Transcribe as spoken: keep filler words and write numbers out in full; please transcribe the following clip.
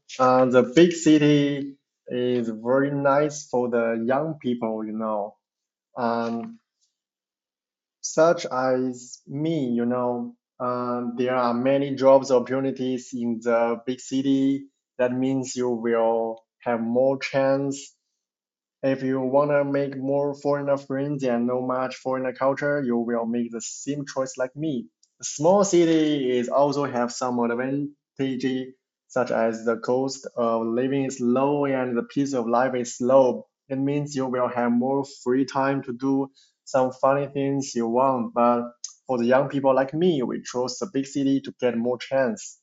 Uh, the big city is very nice for the young people, you know. Um, Such as me, you know, um, there are many jobs opportunities in the big city. That means you will have more chance. If you wanna make more foreigner friends and know much foreigner culture, you will make the same choice like me. A small city is also have some advantage, such as the cost of living is low and the pace of life is slow. It means you will have more free time to do some funny things you want. But for the young people like me, we chose the big city to get more chance.